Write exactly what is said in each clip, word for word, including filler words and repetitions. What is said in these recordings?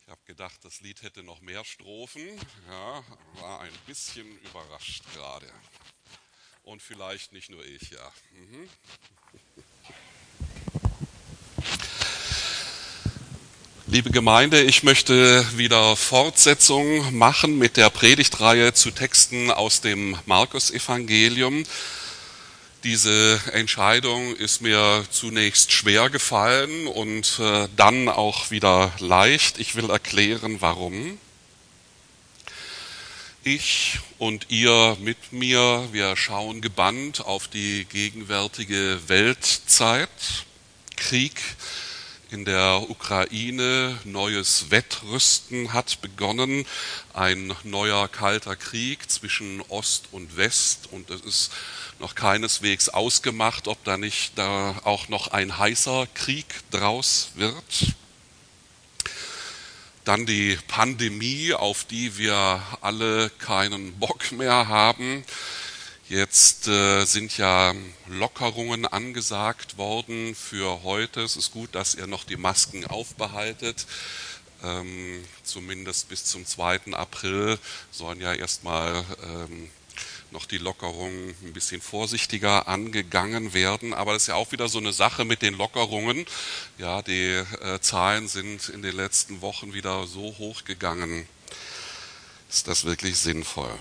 habe gedacht, das Lied hätte noch mehr Strophen. Ja, war ein bisschen überrascht gerade. Und vielleicht nicht nur ich, ja. Mhm. Liebe Gemeinde, ich möchte wieder Fortsetzung machen mit der Predigtreihe zu Texten aus dem Markus-Evangelium. Diese Entscheidung ist mir zunächst schwer gefallen und äh, dann auch wieder leicht. Ich will erklären, warum. Ich und ihr mit mir, wir schauen gebannt auf die gegenwärtige Weltzeit. Krieg in der Ukraine, neues Wettrüsten hat begonnen, ein neuer kalter Krieg zwischen Ost und West, und es ist noch keineswegs ausgemacht, ob da nicht da auch noch ein heißer Krieg draus wird. Dann die Pandemie, auf die wir alle keinen Bock mehr haben. Jetzt äh, sind ja Lockerungen angesagt worden für heute. Es ist gut, dass ihr noch die Masken aufbehaltet. Ähm, zumindest bis zum zweiten April sollen ja erstmal ähm, noch die Lockerungen ein bisschen vorsichtiger angegangen werden. Aber das ist ja auch wieder so eine Sache mit den Lockerungen. Ja, die äh, Zahlen sind in den letzten Wochen wieder so hoch gegangen. Ist das wirklich sinnvoll?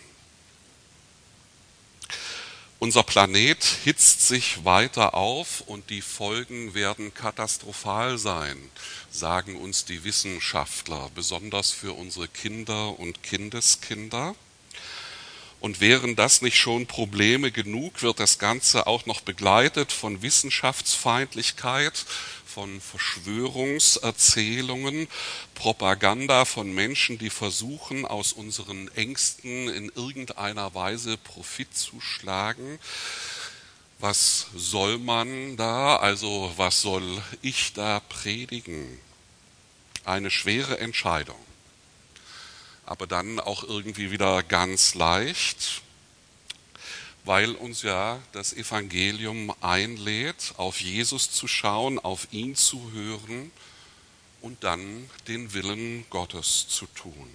Unser Planet hitzt sich weiter auf und die Folgen werden katastrophal sein, sagen uns die Wissenschaftler, besonders für unsere Kinder und Kindeskinder. Und wären das nicht schon Probleme genug, wird das Ganze auch noch begleitet von Wissenschaftsfeindlichkeit, von Verschwörungserzählungen, Propaganda von Menschen, die versuchen, aus unseren Ängsten in irgendeiner Weise Profit zu schlagen. Was soll man da, also was soll ich da predigen? Eine schwere Entscheidung, aber dann auch irgendwie wieder ganz leicht, weil uns ja das Evangelium einlädt, auf Jesus zu schauen, auf ihn zu hören und dann den Willen Gottes zu tun.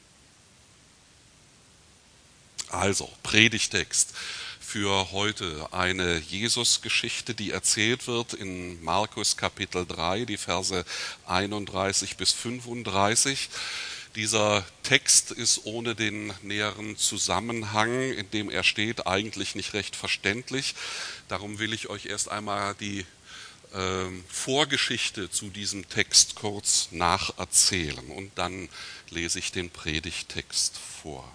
Also, Predigtext für heute, eine Jesus-Geschichte, die erzählt wird in Markus Kapitel drei, die Verse einunddreißig bis fünfunddreißig. Dieser Text ist ohne den näheren Zusammenhang, in dem er steht, eigentlich nicht recht verständlich. Darum will ich euch erst einmal die äh, Vorgeschichte zu diesem Text kurz nacherzählen und dann lese ich den Predigtext vor.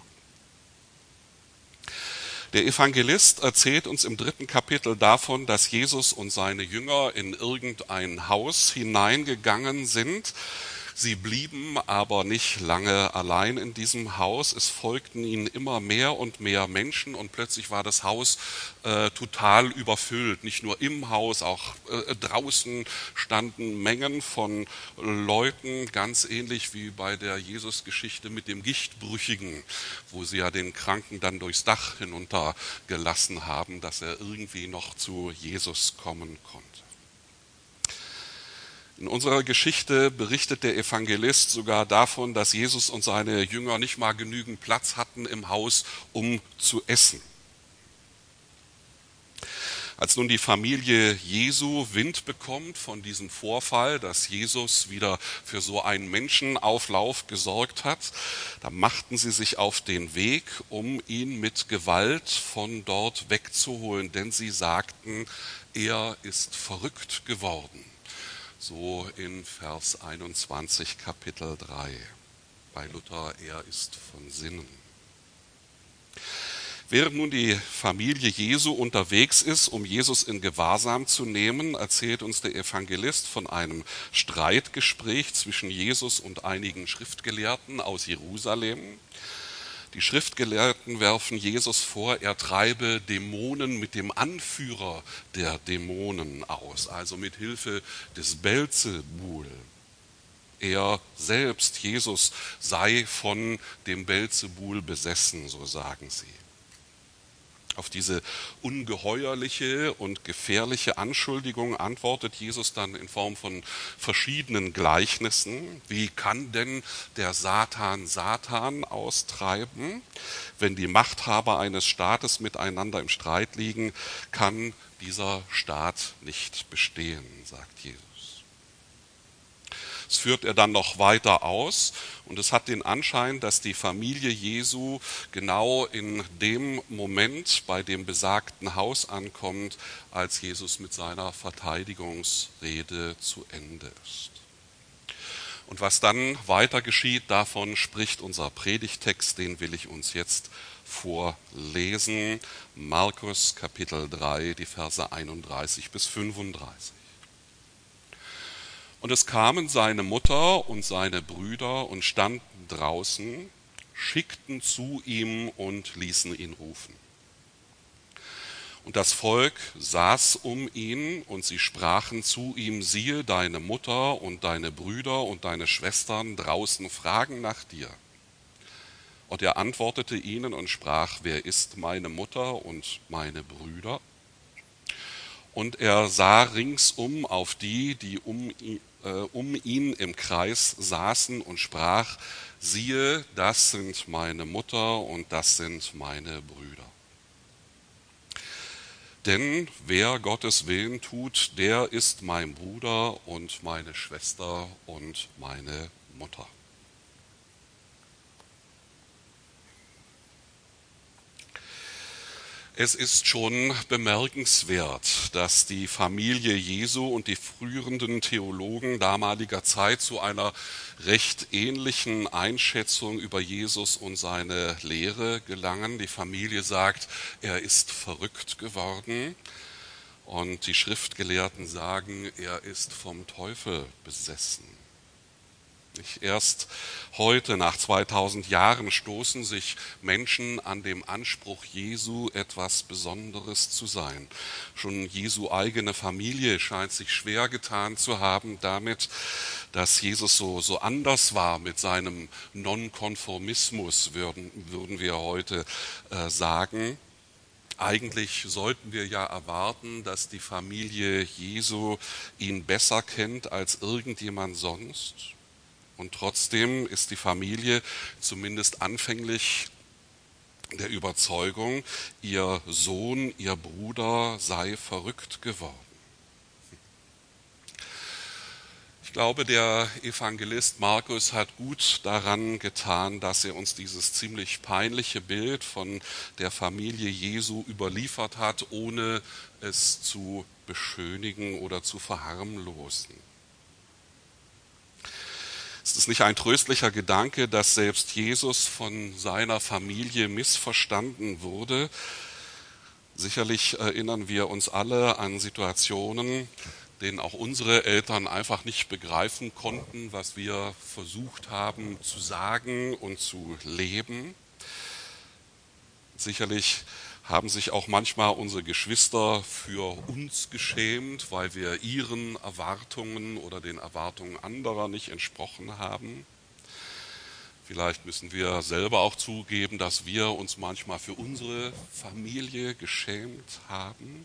Der Evangelist erzählt uns im dritten Kapitel davon, dass Jesus und seine Jünger in irgendein Haus hineingegangen sind. Sie blieben aber nicht lange allein in diesem Haus. Es folgten ihnen immer mehr und mehr Menschen und plötzlich war das Haus äh, total überfüllt. Nicht nur im Haus, auch äh, draußen standen Mengen von Leuten, ganz ähnlich wie bei der Jesus-Geschichte mit dem Gichtbrüchigen, wo sie ja den Kranken dann durchs Dach hinuntergelassen haben, dass er irgendwie noch zu Jesus kommen konnte. In unserer Geschichte berichtet der Evangelist sogar davon, dass Jesus und seine Jünger nicht mal genügend Platz hatten im Haus, um zu essen. Als nun die Familie Jesu Wind bekommt von diesem Vorfall, dass Jesus wieder für so einen Menschenauflauf gesorgt hat, da machten sie sich auf den Weg, um ihn mit Gewalt von dort wegzuholen, denn sie sagten, er ist verrückt geworden. So in Vers einundzwanzig Kapitel drei. Bei Luther, er ist von Sinnen. Während nun die Familie Jesu unterwegs ist, um Jesus in Gewahrsam zu nehmen, erzählt uns der Evangelist von einem Streitgespräch zwischen Jesus und einigen Schriftgelehrten aus Jerusalem. Die Schriftgelehrten werfen Jesus vor, er treibe Dämonen mit dem Anführer der Dämonen aus, also mit Hilfe des Belzebul. Er selbst, Jesus, sei von dem Belzebul besessen, so sagen sie. Auf diese ungeheuerliche und gefährliche Anschuldigung antwortet Jesus dann in Form von verschiedenen Gleichnissen. Wie kann denn der Satan Satan austreiben? Wenn die Machthaber eines Staates miteinander im Streit liegen, kann dieser Staat nicht bestehen, sagt Jesus. Das führt er dann noch weiter aus und es hat den Anschein, dass die Familie Jesu genau in dem Moment bei dem besagten Haus ankommt, als Jesus mit seiner Verteidigungsrede zu Ende ist. Und was dann weiter geschieht, davon spricht unser Predigtext, den will ich uns jetzt vorlesen. Markus Kapitel drei, die Verse einunddreißig bis fünfunddreißig. Und es kamen seine Mutter und seine Brüder und standen draußen, schickten zu ihm und ließen ihn rufen. Und das Volk saß um ihn, und sie sprachen zu ihm: Siehe, deine Mutter und deine Brüder und deine Schwestern draußen fragen nach dir. Und er antwortete ihnen und sprach: Wer ist meine Mutter und meine Brüder? Und er sah ringsum auf die, die um ihn, äh, um ihn im Kreis saßen, und sprach: Siehe, das sind meine Mutter und das sind meine Brüder. Denn wer Gottes Willen tut, der ist mein Bruder und meine Schwester und meine Mutter. Es ist schon bemerkenswert, dass die Familie Jesu und die führenden Theologen damaliger Zeit zu einer recht ähnlichen Einschätzung über Jesus und seine Lehre gelangen. Die Familie sagt, er ist verrückt geworden, und die Schriftgelehrten sagen, er ist vom Teufel besessen. Nicht erst heute, nach zweitausend Jahren, stoßen sich Menschen an dem Anspruch Jesu, etwas Besonderes zu sein. Schon Jesu eigene Familie scheint sich schwer getan zu haben damit, dass Jesus so, so anders war mit seinem Nonkonformismus, würden, würden wir heute äh, sagen. Eigentlich sollten wir ja erwarten, dass die Familie Jesu ihn besser kennt als irgendjemand sonst. Und trotzdem ist die Familie zumindest anfänglich der Überzeugung, ihr Sohn, ihr Bruder sei verrückt geworden. Ich glaube, der Evangelist Markus hat gut daran getan, dass er uns dieses ziemlich peinliche Bild von der Familie Jesu überliefert hat, ohne es zu beschönigen oder zu verharmlosen. Es ist nicht ein tröstlicher Gedanke, dass selbst Jesus von seiner Familie missverstanden wurde. Sicherlich erinnern wir uns alle an Situationen, denen auch unsere Eltern einfach nicht begreifen konnten, was wir versucht haben zu sagen und zu leben. Sicherlich haben sich auch manchmal unsere Geschwister für uns geschämt, weil wir ihren Erwartungen oder den Erwartungen anderer nicht entsprochen haben. Vielleicht müssen wir selber auch zugeben, dass wir uns manchmal für unsere Familie geschämt haben.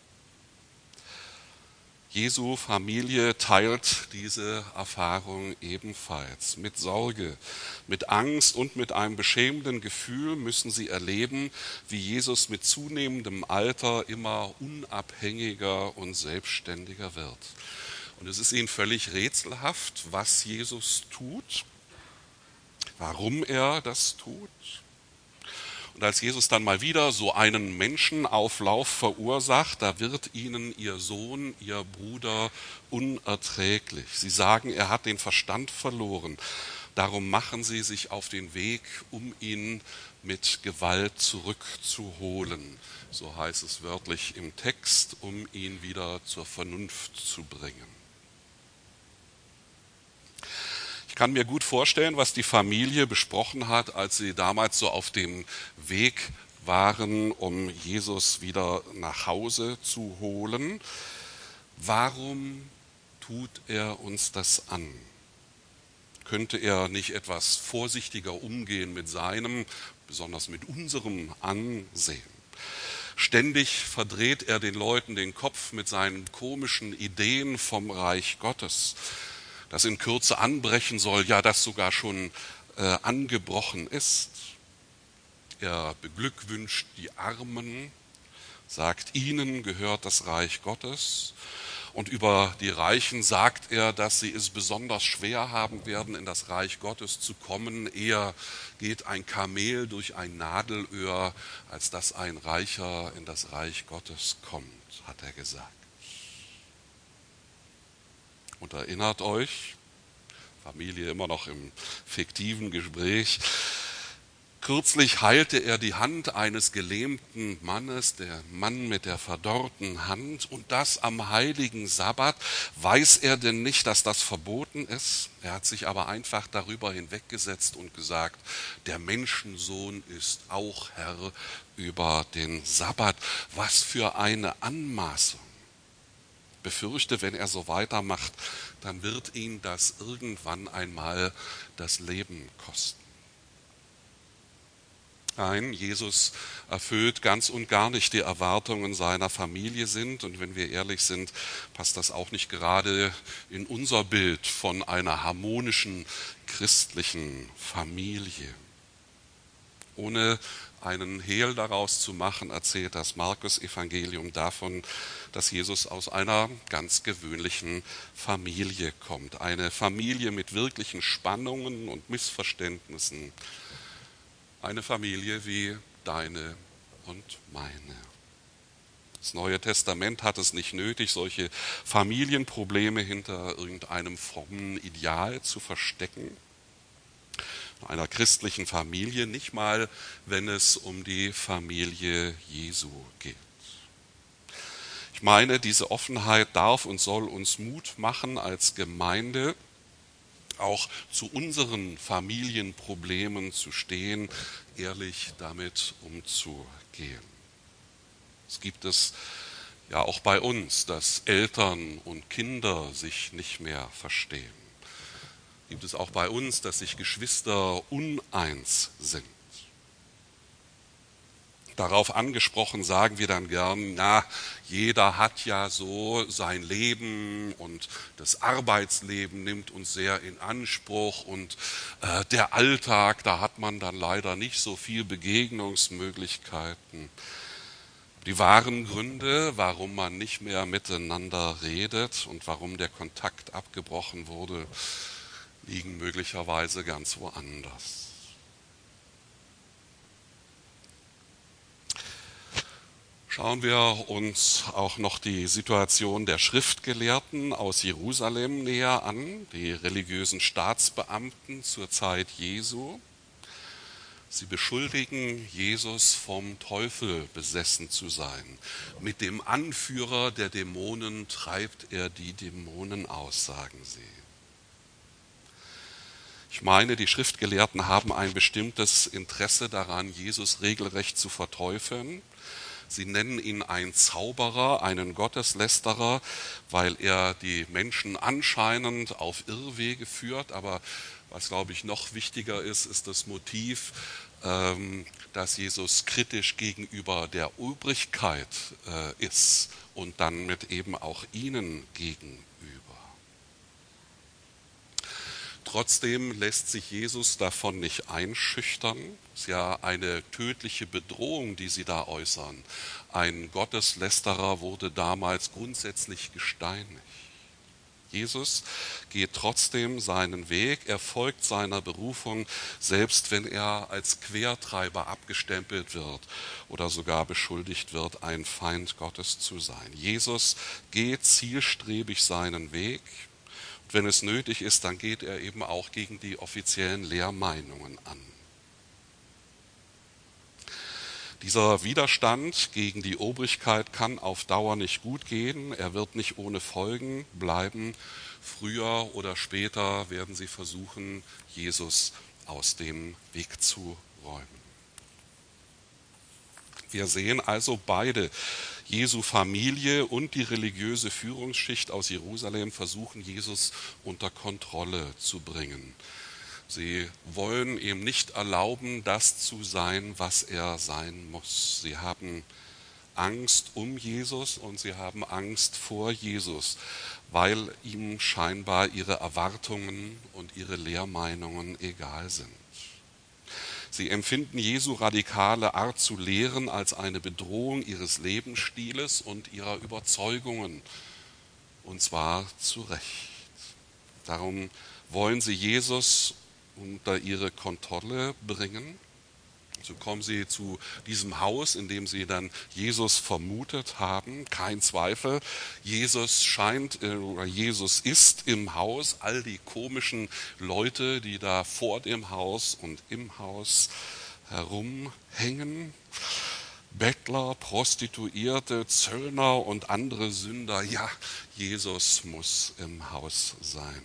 Jesu Familie teilt diese Erfahrung ebenfalls. Mit Sorge, mit Angst und mit einem beschämenden Gefühl müssen sie erleben, wie Jesus mit zunehmendem Alter immer unabhängiger und selbstständiger wird. Und es ist ihnen völlig rätselhaft, was Jesus tut, warum er das tut. Und als Jesus dann mal wieder so einen Menschenauflauf verursacht, da wird ihnen ihr Sohn, ihr Bruder unerträglich. Sie sagen, er hat den Verstand verloren. Darum machen sie sich auf den Weg, um ihn mit Gewalt zurückzuholen. So heißt es wörtlich im Text, um ihn wieder zur Vernunft zu bringen. Ich kann mir gut vorstellen, was die Familie besprochen hat, als sie damals so auf dem Weg waren, um Jesus wieder nach Hause zu holen. Warum tut er uns das an? Könnte er nicht etwas vorsichtiger umgehen mit seinem, besonders mit unserem Ansehen? Ständig verdreht er den Leuten den Kopf mit seinen komischen Ideen vom Reich Gottes, das in Kürze anbrechen soll, ja, das sogar schon äh, angebrochen ist. Er beglückwünscht die Armen, sagt, ihnen gehört das Reich Gottes. Und über die Reichen sagt er, dass sie es besonders schwer haben werden, in das Reich Gottes zu kommen. Eher geht ein Kamel durch ein Nadelöhr, als dass ein Reicher in das Reich Gottes kommt, hat er gesagt. Und erinnert euch, Familie immer noch im fiktiven Gespräch, kürzlich heilte er die Hand eines gelähmten Mannes, der Mann mit der verdorrten Hand, und das am heiligen Sabbat. Weiß er denn nicht, dass das verboten ist? Er hat sich aber einfach darüber hinweggesetzt und gesagt, der Menschensohn ist auch Herr über den Sabbat. Was für eine Anmaßung. Ich befürchte, wenn er so weitermacht, dann wird ihn das irgendwann einmal das Leben kosten. Nein, Jesus erfüllt ganz und gar nicht die Erwartungen seiner Familie sind. Und wenn wir ehrlich sind, passt das auch nicht gerade in unser Bild von einer harmonischen christlichen Familie. Ohne einen Hehl daraus zu machen, erzählt das Markus-Evangelium davon, dass Jesus aus einer ganz gewöhnlichen Familie kommt. Eine Familie mit wirklichen Spannungen und Missverständnissen. Eine Familie wie deine und meine. Das Neue Testament hat es nicht nötig, solche Familienprobleme hinter irgendeinem frommen Ideal zu verstecken. In einer christlichen Familie, nicht mal, wenn es um die Familie Jesu geht. Ich meine, diese Offenheit darf und soll uns Mut machen als Gemeinde, auch zu unseren Familienproblemen zu stehen, ehrlich damit umzugehen. Es gibt es ja auch bei uns, dass Eltern und Kinder sich nicht mehr verstehen. Gibt es auch bei uns, dass sich Geschwister uneins sind. Darauf angesprochen sagen wir dann gern, na, jeder hat ja so sein Leben und das Arbeitsleben nimmt uns sehr in Anspruch und äh, der Alltag, da hat man dann leider nicht so viel Begegnungsmöglichkeiten. Die wahren Gründe, warum man nicht mehr miteinander redet und warum der Kontakt abgebrochen wurde, liegen möglicherweise ganz woanders. Schauen wir uns auch noch die Situation der Schriftgelehrten aus Jerusalem näher an, die religiösen Staatsbeamten zur Zeit Jesu. Sie beschuldigen Jesus vom Teufel besessen zu sein. Mit dem Anführer der Dämonen treibt er die Dämonen aus, sagen sie. Ich meine, die Schriftgelehrten haben ein bestimmtes Interesse daran, Jesus regelrecht zu verteufeln. Sie nennen ihn einen Zauberer, einen Gotteslästerer, weil er die Menschen anscheinend auf Irrwege führt. Aber was, glaube ich, noch wichtiger ist, ist das Motiv, dass Jesus kritisch gegenüber der Obrigkeit ist und dann mit eben auch ihnen gegenüber. Trotzdem lässt sich Jesus davon nicht einschüchtern. Es ist ja eine tödliche Bedrohung, die sie da äußern. Ein Gotteslästerer wurde damals grundsätzlich gesteinigt. Jesus geht trotzdem seinen Weg, er folgt seiner Berufung, selbst wenn er als Quertreiber abgestempelt wird oder sogar beschuldigt wird, ein Feind Gottes zu sein. Jesus geht zielstrebig seinen Weg. Und wenn es nötig ist, dann geht er eben auch gegen die offiziellen Lehrmeinungen an. Dieser Widerstand gegen die Obrigkeit kann auf Dauer nicht gut gehen. Er wird nicht ohne Folgen bleiben. Früher oder später werden sie versuchen, Jesus aus dem Weg zu räumen. Wir sehen also beide, Jesu Familie und die religiöse Führungsschicht aus Jerusalem versuchen, Jesus unter Kontrolle zu bringen. Sie wollen ihm nicht erlauben, das zu sein, was er sein muss. Sie haben Angst um Jesus und sie haben Angst vor Jesus, weil ihm scheinbar ihre Erwartungen und ihre Lehrmeinungen egal sind. Sie empfinden Jesu radikale Art zu lehren als eine Bedrohung ihres Lebensstiles und ihrer Überzeugungen, und zwar zu Recht. Darum wollen sie Jesus unter ihre Kontrolle bringen. So kommen sie zu diesem Haus, in dem sie dann Jesus vermutet haben. Kein Zweifel, Jesus scheint oder Jesus ist im Haus. All die komischen Leute, die da vor dem Haus und im Haus herumhängen. Bettler, Prostituierte, Zöllner und andere Sünder. Ja, Jesus muss im Haus sein.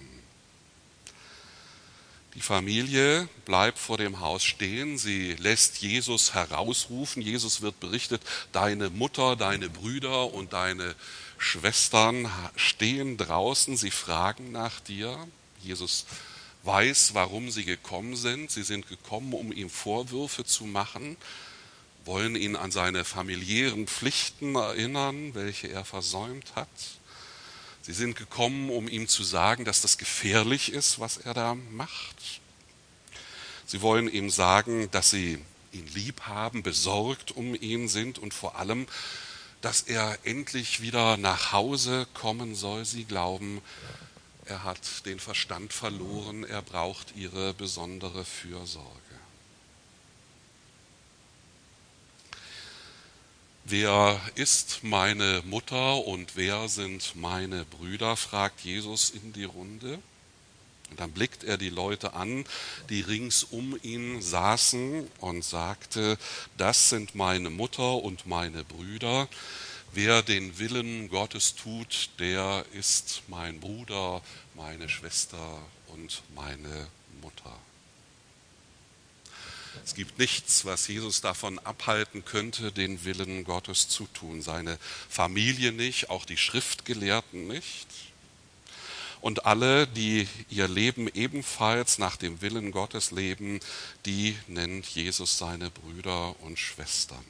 Die Familie bleibt vor dem Haus stehen, sie lässt Jesus herausrufen. Jesus wird berichtet, deine Mutter, deine Brüder und deine Schwestern stehen draußen, sie fragen nach dir. Jesus weiß, warum sie gekommen sind. Sie sind gekommen, um ihm Vorwürfe zu machen, wollen ihn an seine familiären Pflichten erinnern, welche er versäumt hat. Sie sind gekommen, um ihm zu sagen, dass das gefährlich ist, was er da macht. Sie wollen ihm sagen, dass sie ihn lieb haben, besorgt um ihn sind und vor allem, dass er endlich wieder nach Hause kommen soll. Sie glauben, er hat den Verstand verloren, er braucht ihre besondere Fürsorge. Wer ist meine Mutter und wer sind meine Brüder, fragt Jesus in die Runde. Und dann blickt er die Leute an, die rings um ihn saßen und sagte, das sind meine Mutter und meine Brüder. Wer den Willen Gottes tut, der ist mein Bruder, meine Schwester und meine Mutter. Es gibt nichts, was Jesus davon abhalten könnte, den Willen Gottes zu tun. Seine Familie nicht, auch die Schriftgelehrten nicht. Und alle, die ihr Leben ebenfalls nach dem Willen Gottes leben, die nennt Jesus seine Brüder und Schwestern.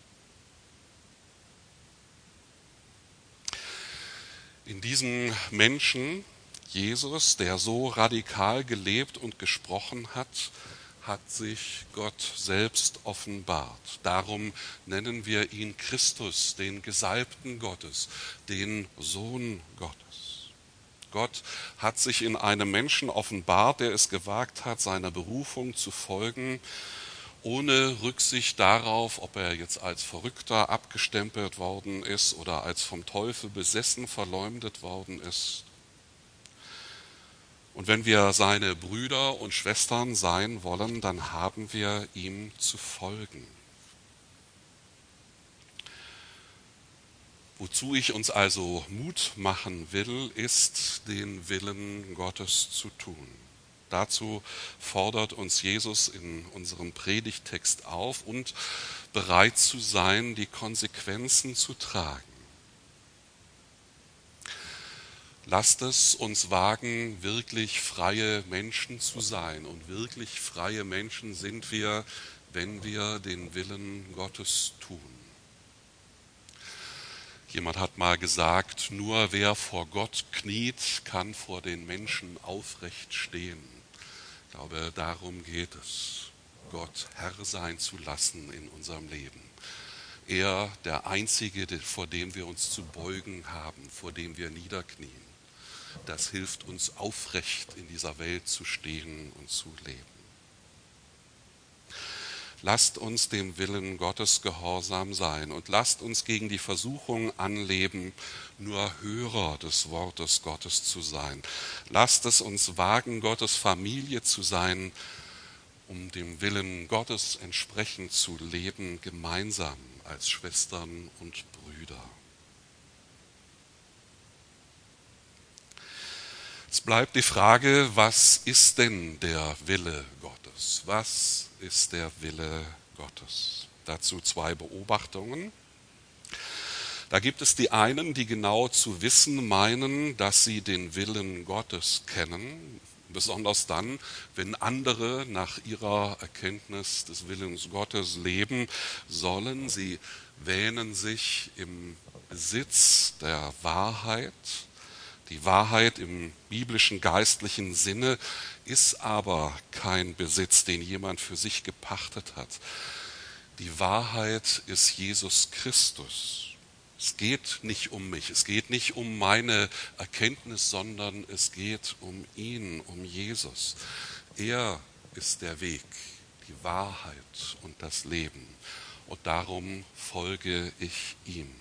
In diesem Menschen, Jesus, der so radikal gelebt und gesprochen hat, hat sich Gott selbst offenbart. Darum nennen wir ihn Christus, den Gesalbten Gottes, den Sohn Gottes. Gott hat sich in einem Menschen offenbart, der es gewagt hat, seiner Berufung zu folgen, ohne Rücksicht darauf, ob er jetzt als Verrückter abgestempelt worden ist oder als vom Teufel besessen verleumdet worden ist. Und wenn wir seine Brüder und Schwestern sein wollen, dann haben wir ihm zu folgen. Wozu ich uns also Mut machen will, ist, den Willen Gottes zu tun. Dazu fordert uns Jesus in unserem Predigttext auf und bereit zu sein, die Konsequenzen zu tragen. Lasst es uns wagen, wirklich freie Menschen zu sein. Und wirklich freie Menschen sind wir, wenn wir den Willen Gottes tun. Jemand hat mal gesagt, nur wer vor Gott kniet, kann vor den Menschen aufrecht stehen. Ich glaube, darum geht es, Gott Herr sein zu lassen in unserem Leben. Er, der Einzige, vor dem wir uns zu beugen haben, vor dem wir niederknien. Das hilft uns aufrecht in dieser Welt zu stehen und zu leben. Lasst uns dem Willen Gottes gehorsam sein und lasst uns gegen die Versuchung anleben, nur Hörer des Wortes Gottes zu sein. Lasst es uns wagen, Gottes Familie zu sein, um dem Willen Gottes entsprechend zu leben, gemeinsam als Schwestern und Brüder. Es bleibt die Frage, was ist denn der Wille Gottes? Was ist der Wille Gottes? Dazu zwei Beobachtungen. Da gibt es die einen, die genau zu wissen meinen, dass sie den Willen Gottes kennen. Besonders dann, wenn andere nach ihrer Erkenntnis des Willens Gottes leben sollen. Sie wähnen sich im Besitz der Wahrheit. Die Wahrheit im biblischen geistlichen Sinne ist aber kein Besitz, den jemand für sich gepachtet hat. Die Wahrheit ist Jesus Christus. Es geht nicht um mich, es geht nicht um meine Erkenntnis, sondern es geht um ihn, um Jesus. Er ist der Weg, die Wahrheit und das Leben. Und darum folge ich ihm.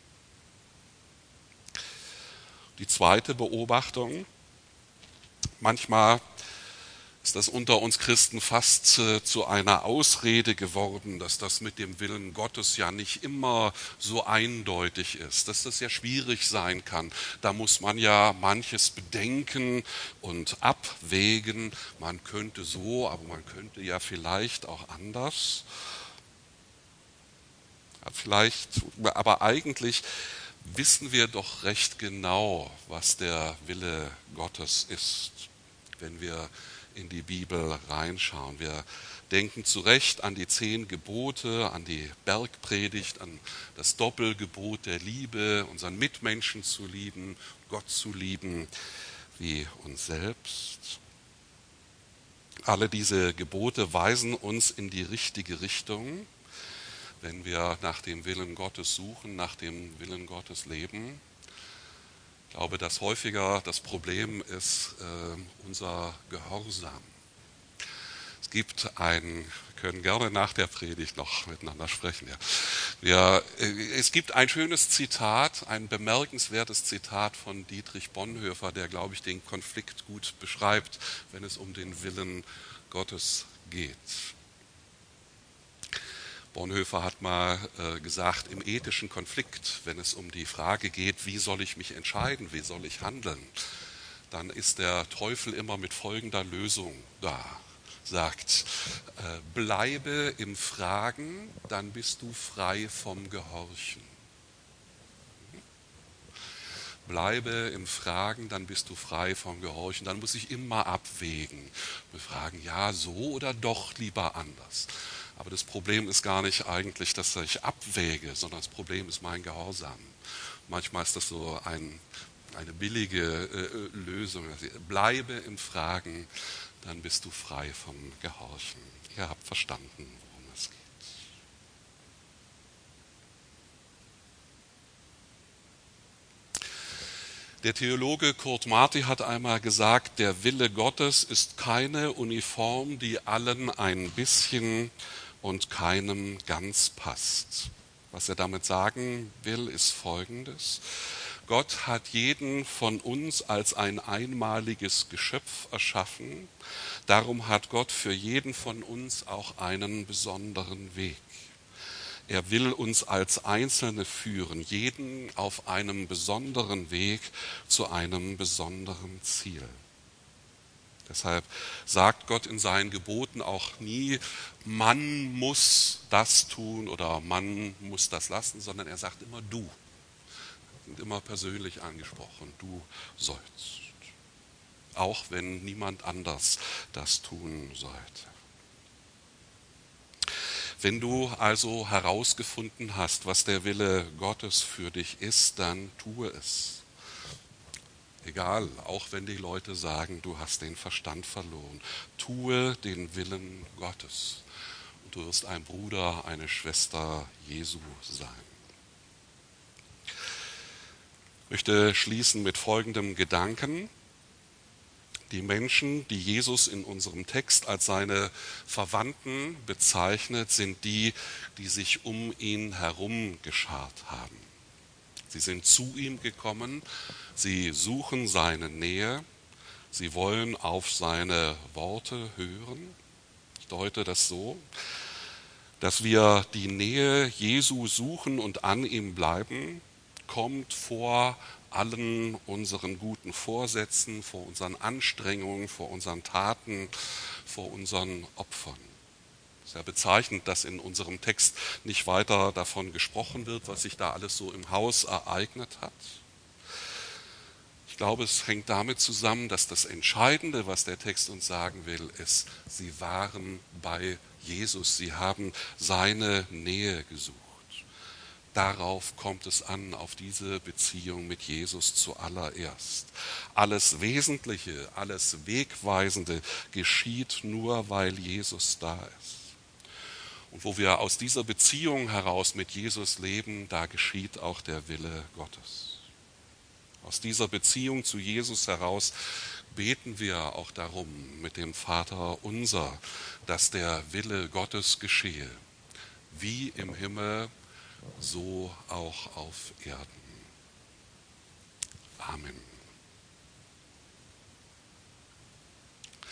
Die zweite Beobachtung: Manchmal ist das unter uns Christen fast äh, zu einer Ausrede geworden, dass das mit dem Willen Gottes ja nicht immer so eindeutig ist, dass das ja schwierig sein kann. Da muss man ja manches bedenken und abwägen. Man könnte so, aber man könnte ja vielleicht auch anders. Ja, vielleicht, aber eigentlich wissen wir doch recht genau, was der Wille Gottes ist, wenn wir in die Bibel reinschauen. Wir denken zu Recht an die zehn Gebote, an die Bergpredigt, an das Doppelgebot der Liebe, unseren Mitmenschen zu lieben, Gott zu lieben wie uns selbst. Alle diese Gebote weisen uns in die richtige Richtung, wenn wir nach dem Willen Gottes suchen, nach dem Willen Gottes leben. Ich glaube, dass häufiger das Problem ist äh, unser Gehorsam. Es gibt ein, wir können gerne nach der Predigt noch miteinander sprechen. Ja. Wir, äh, es gibt ein schönes Zitat, ein bemerkenswertes Zitat von Dietrich Bonhoeffer, der, glaube ich, den Konflikt gut beschreibt, wenn es um den Willen Gottes geht. Bonhoeffer hat mal äh, gesagt, im ethischen Konflikt, wenn es um die Frage geht, wie soll ich mich entscheiden, wie soll ich handeln, dann ist der Teufel immer mit folgender Lösung da. Sagt, äh, bleibe im Fragen, dann bist du frei vom Gehorchen. Bleibe im Fragen, dann bist du frei vom Gehorchen. Dann muss ich immer abwägen. Wir fragen, ja, so oder doch lieber anders. Aber das Problem ist gar nicht eigentlich, dass ich abwäge, sondern das Problem ist mein Gehorsam. Manchmal ist das so ein, eine billige äh, Lösung. Bleibe im Fragen, dann bist du frei vom Gehorchen. Ihr habt verstanden, worum es geht. Der Theologe Kurt Marti hat einmal gesagt, der Wille Gottes ist keine Uniform, die allen ein bisschen und keinem ganz passt. Was er damit sagen will, ist Folgendes: Gott hat jeden von uns als ein einmaliges Geschöpf erschaffen. Darum hat Gott für jeden von uns auch einen besonderen Weg. Er will uns als Einzelne führen, jeden auf einem besonderen Weg zu einem besonderen Ziel. Deshalb sagt Gott in seinen Geboten auch nie, man muss das tun oder man muss das lassen, sondern er sagt immer du. Und immer persönlich angesprochen, du sollst. Auch wenn niemand anders das tun sollte. Wenn du also herausgefunden hast, was der Wille Gottes für dich ist, dann tue es. Egal, auch wenn die Leute sagen, du hast den Verstand verloren. Tue den Willen Gottes. Und du wirst ein Bruder, eine Schwester Jesu sein. Ich möchte schließen mit folgendem Gedanken. Die Menschen, die Jesus in unserem Text als seine Verwandten bezeichnet, sind die, die sich um ihn herum geschart haben. Sie sind zu ihm gekommen, sie suchen seine Nähe, sie wollen auf seine Worte hören. Ich deute das so, dass wir die Nähe Jesu suchen und an ihm bleiben, kommt vor allen unseren guten Vorsätzen, vor unseren Anstrengungen, vor unseren Taten, vor unseren Opfern. Es ist ja bezeichnend, dass in unserem Text nicht weiter davon gesprochen wird, was sich da alles so im Haus ereignet hat. Ich Ich glaube, es hängt damit zusammen, dass das Entscheidende, was der Text uns sagen will, ist, sie waren bei Jesus, sie haben seine Nähe gesucht. Darauf kommt es an, auf diese Beziehung mit Jesus zuallererst. Alles Wesentliche, alles Wegweisende geschieht nur, weil Jesus da ist. Und wo wir aus dieser Beziehung heraus mit Jesus leben, da geschieht auch der Wille Gottes. Aus dieser Beziehung zu Jesus heraus beten wir auch darum mit dem Vater unser, dass der Wille Gottes geschehe, wie im Himmel, so auch auf Erden. Amen.